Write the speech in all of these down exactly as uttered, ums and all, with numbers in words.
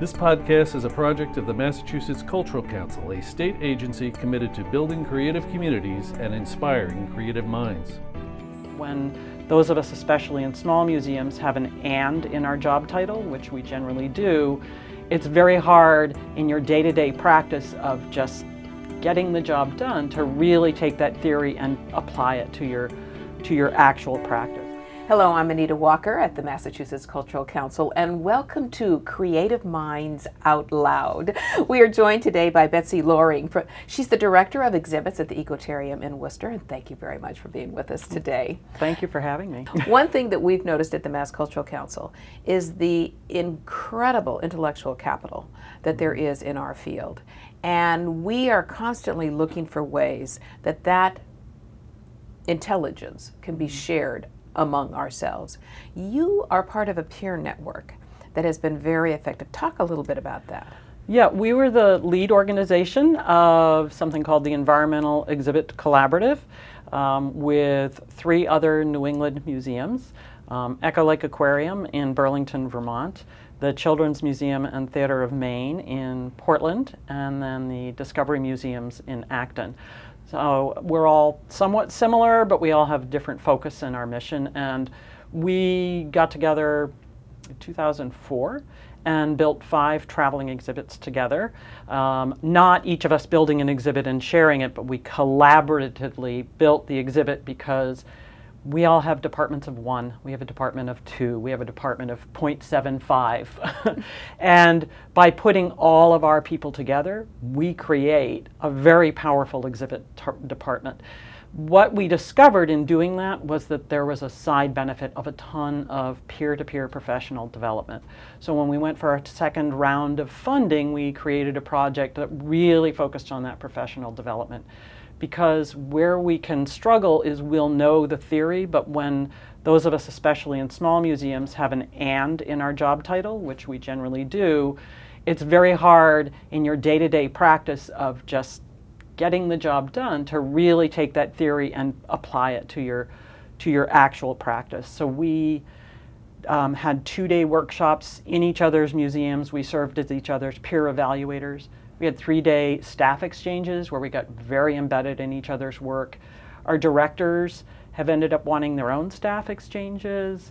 This podcast is a project of the Massachusetts Cultural Council, a state agency committed to building creative communities and inspiring creative minds. When those of us, especially in small museums, have an "and" in our job title, which we generally do, it's very hard in your day-to-day practice of just getting the job done to really take that theory and apply it to your, to your actual practice. Hello, I'm Anita Walker at the Massachusetts Cultural Council, and welcome to Creative Minds Out Loud. We are joined today by Betsy Loring. She's the Director of Exhibits at the Ecotarium in Worcester, and thank you very much for being with us today. Thank you for having me. One thing that we've noticed at the Mass Cultural Council is the incredible intellectual capital that there is in our field, and we are constantly looking for ways that that intelligence can be shared among ourselves. You are part of a peer network that has been very effective. Talk a little bit about that. Yeah, we were the lead organization of something called the Environmental Exhibit Collaborative um, with three other New England museums, um, Echo Lake Aquarium in Burlington, Vermont, the Children's Museum and Theater of Maine in Portland, and then the Discovery Museums in Acton. So we're all somewhat similar, but we all have different focus in our mission. And we got together in two thousand four and built five traveling exhibits together. Um, not each of us building an exhibit and sharing it, but we collaboratively built the exhibit because we all have departments of one, we have a department of two, we have a department of zero point seven five. And by putting all of our people together, we create a very powerful exhibit tar- department. What we discovered in doing that was that there was a side benefit of a ton of peer-to-peer professional development. So when we went for our second round of funding, we created a project that really focused on that professional development. Because where we can struggle is we'll know the theory, but when those of us, especially in small museums, have an "and" in our job title, which we generally do, it's very hard in your day-to-day practice of just getting the job done to really take that theory and apply it to your, to your actual practice. So we um, had two-day workshops in each other's museums. We served as each other's peer evaluators. We had three-day staff exchanges where we got very embedded in each other's work. Our directors have ended up wanting their own staff exchanges.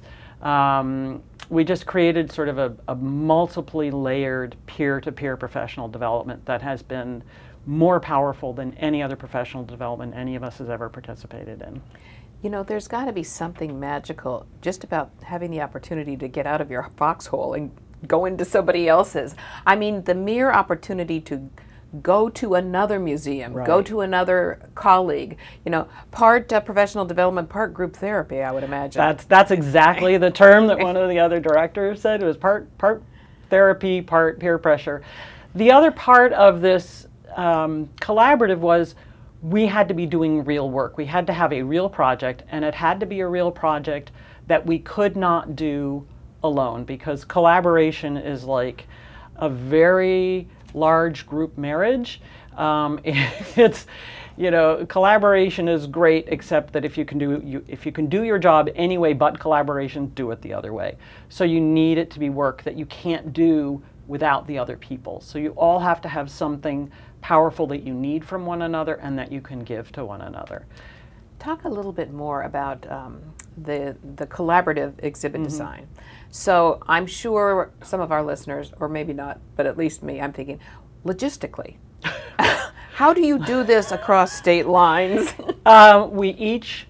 Um, we just created sort of a, a multiply layered peer-to-peer professional development that has been more powerful than any other professional development any of us has ever participated in. You know, there's got to be something magical just about having the opportunity to get out of your foxhole and go into somebody else's. I mean, the mere opportunity to go to another museum, right. go to another colleague, you know, part uh, professional development, part group therapy, I would imagine. That's that's exactly the term that one of the other directors said. It was part part therapy, part peer pressure. The other part of this um, collaborative was we had to be doing real work. We had to have a real project, and it had to be a real project that we could not do alone, because collaboration is like a very large group marriage. Um, it's, you know, collaboration is great, except that if you can do you, if you can do your job anyway but collaboration, do it the other way. So you need it to be work that you can't do without the other people. So you all have to have something powerful that you need from one another and that you can give to one another. Talk a little bit more about um, the the collaborative exhibit Mm-hmm. design. So I'm sure some of our listeners, or maybe not, but at least me, I'm thinking, logistically, how do you do this across state lines? uh, we each,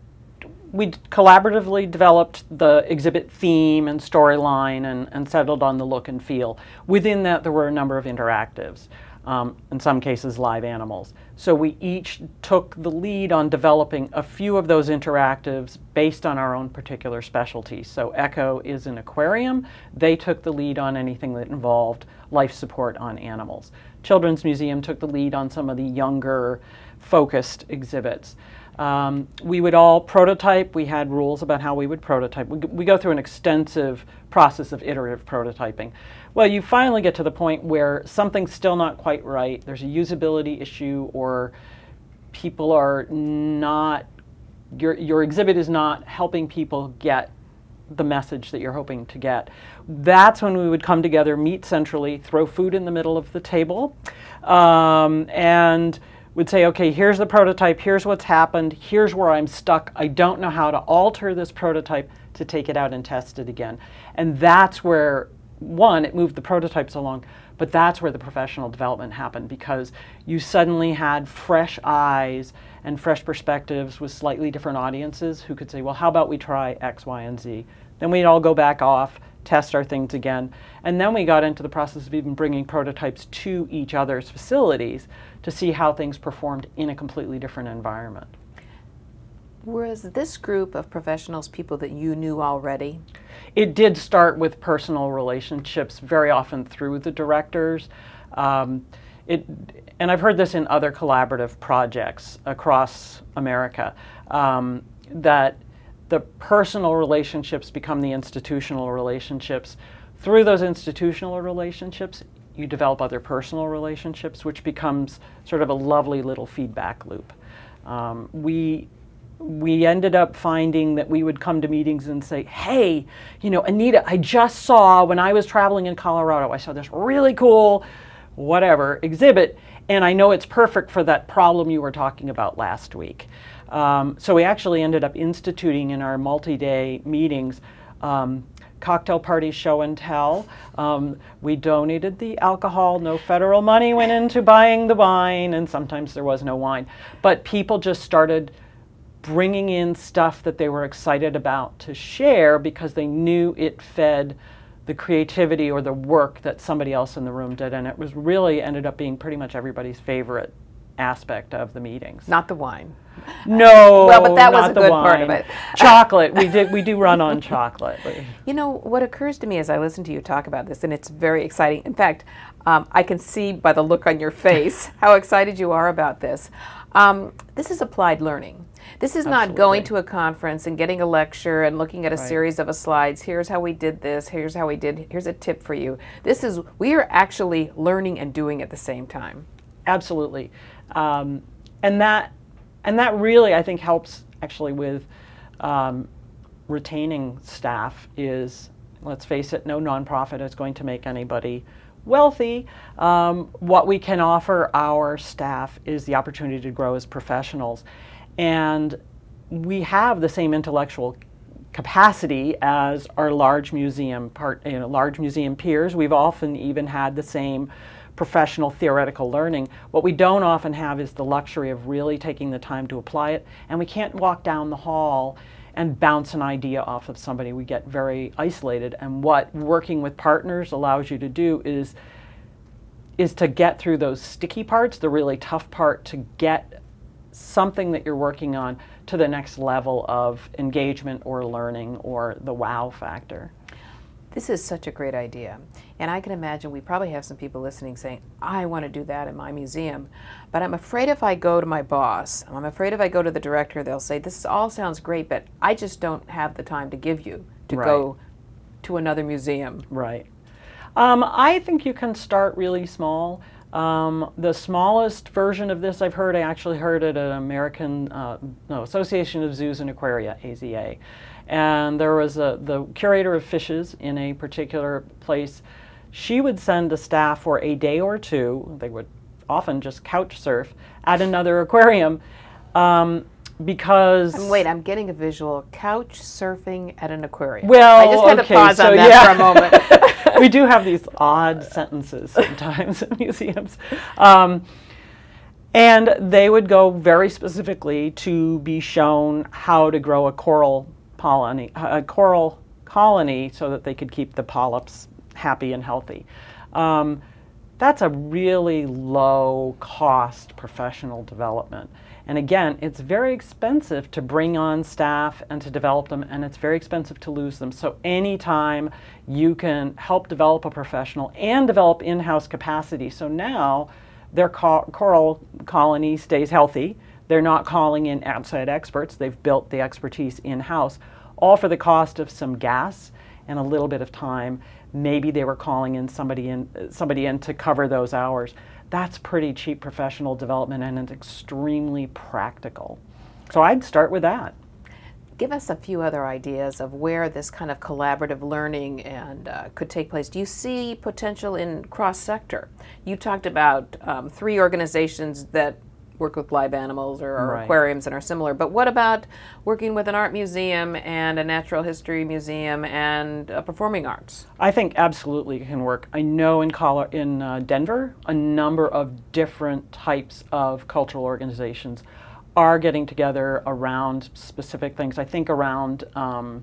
we collaboratively developed the exhibit theme and storyline and, and settled on the look and feel. Within that, there were a number of interactives. Um, in some cases live animals. So we each took the lead on developing a few of those interactives based on our own particular specialty. So Echo is an aquarium. They took the lead on anything that involved life support on animals. Children's Museum took the lead on some of the younger focused exhibits. Um, we would all prototype. We had rules about how we would prototype. We, we go through an extensive process of iterative prototyping. Well, you finally get to the point where something's still not quite right. There's a usability issue, or people are not, your, your exhibit is not helping people get the message that you're hoping to get. That's when we would come together, meet centrally, throw food in the middle of the table, um, and would say, okay, here's the prototype, here's what's happened, here's where I'm stuck, I don't know how to alter this prototype to take it out and test it again. And that's where, one, it moved the prototypes along, but that's where the professional development happened, because you suddenly had fresh eyes and fresh perspectives with slightly different audiences who could say, well, how about we try X, Y, and Z? Then we'd all go back off, test our things again. And then we got into the process of even bringing prototypes to each other's facilities to see how things performed in a completely different environment. Was this group of professionals people that you knew already? It did start with personal relationships, very often through the directors. Um, it, and I've heard this in other collaborative projects across America, um, that the personal relationships become the institutional relationships. Through those institutional relationships, you develop other personal relationships, which becomes sort of a lovely little feedback loop. Um, we we ended up finding that we would come to meetings and say, hey, you know, Anita, I just saw when I was traveling in Colorado, I saw this really cool, whatever, exhibit, and I know it's perfect for that problem you were talking about last week. Um, so we actually ended up instituting in our multi-day meetings um, cocktail party show and tell. Um, we donated the alcohol, no federal money went into buying the wine, and sometimes there was no wine. But people just started bringing in stuff that they were excited about to share because they knew it fed the creativity or the work that somebody else in the room did. And it was really ended up being pretty much everybody's favorite aspect of the meetings. Not the wine. No, well, but that was not a the good wine. part of it. Chocolate. We did. We do run on chocolate. You know, what occurs to me as I listen to you talk about this, and it's very exciting. In fact, um, I can see by the look on your face how excited you are about this. Um, this is applied learning. This is Absolutely. not going to a conference and getting a lecture and looking at a Right. series of a slides. Here's how we did this. Here's how we did. Here's a tip for you. This is, we are actually learning and doing at the same time. Absolutely, um, and that and that really I think helps actually with um, retaining staff. Is, let's face it, no nonprofit is going to make anybody wealthy. Um, what we can offer our staff is the opportunity to grow as professionals, and we have the same intellectual capacity as our large museum part, you know, large museum peers. We've often even had the same professional theoretical learning. What we don't often have is the luxury of really taking the time to apply it, and we can't walk down the hall and bounce an idea off of somebody. We get very isolated, and what working with partners allows you to do is is to get through those sticky parts, the really tough part, to get something that you're working on to the next level of engagement or learning or the wow factor. This is such a great idea. And I can imagine we probably have some people listening saying, I want to do that in my museum, but I'm afraid if I go to my boss, I'm afraid if I go to the director, they'll say, this all sounds great, but I just don't have the time to give you to Right. go to another museum. Right. Um, I think you can start really small. Um, the smallest version of this I've heard, I actually heard at an American uh, no, Association of Zoos and Aquaria, A Z A. And there was a, the curator of fishes in a particular place. She would send a staff for a day or two, they would often just couch surf, at another aquarium um, because... And wait, I'm getting a visual. Couch surfing at an aquarium. Well, I just had okay, to pause so on that yeah. for a moment. We do have these odd sentences sometimes in museums. Um, and they would go very specifically to be shown how to grow a coral colony, a coral colony so that they could keep the polyps happy and healthy. Um, that's a really low cost professional development. And again, it's very expensive to bring on staff and to develop them, and it's very expensive to lose them. So anytime you can help develop a professional and develop in-house capacity, so now their co- coral colony stays healthy, they're not calling in outside experts, they've built the expertise in-house, all for the cost of some gas and a little bit of time. Maybe they were calling in somebody in somebody in to cover those hours. That's pretty cheap professional development, and it's extremely practical. So I'd start with that. Give us a few other ideas of where this kind of collaborative learning and uh, could take place. Do you see potential in cross-sector? You talked about um, three organizations that work with live animals or, or Right. aquariums and are similar, but what about working with an art museum and a natural history museum and uh, performing arts? I think absolutely it can work. I know in Colo- in uh, Denver, a number of different types of cultural organizations are getting together around specific things. I think around, um,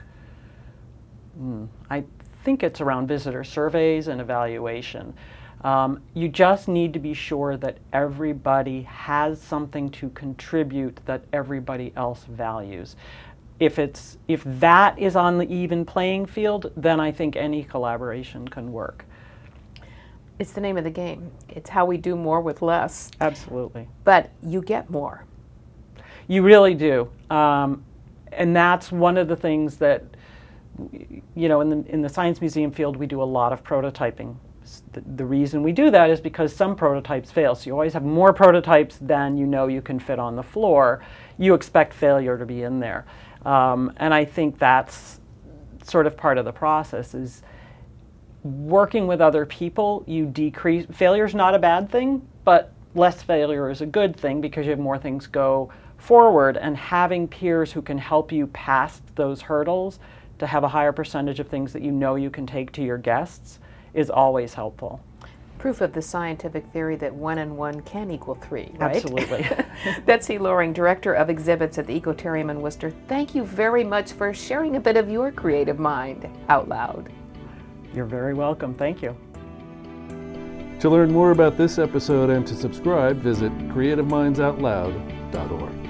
hmm, I think it's around visitor surveys and evaluation. Um, you just need to be sure that everybody has something to contribute that everybody else values. If it's if that is on the even playing field, then I think any collaboration can work. It's the name of the game. It's how we do more with less, Absolutely. but you get more. You really do. Um, and that's one of the things that, you know, in the, in the Science Museum field, we do a lot of prototyping. The, the reason we do that is because some prototypes fail. So you always have more prototypes than you know you can fit on the floor. You expect failure to be in there. Um, and I think that's sort of part of the process is working with other people. You decrease, failure's not a bad thing, but less failure is a good thing because you have more things go forward, and having peers who can help you past those hurdles to have a higher percentage of things that you know you can take to your guests is always helpful. Proof of the scientific theory that one and one can equal three, right? Absolutely. Betsy Loring, Director of Exhibits at the Ecotarium in Worcester, thank you very much for sharing a bit of your creative mind out loud. You're very welcome. Thank you. To learn more about this episode and to subscribe, visit creative minds out loud dot org.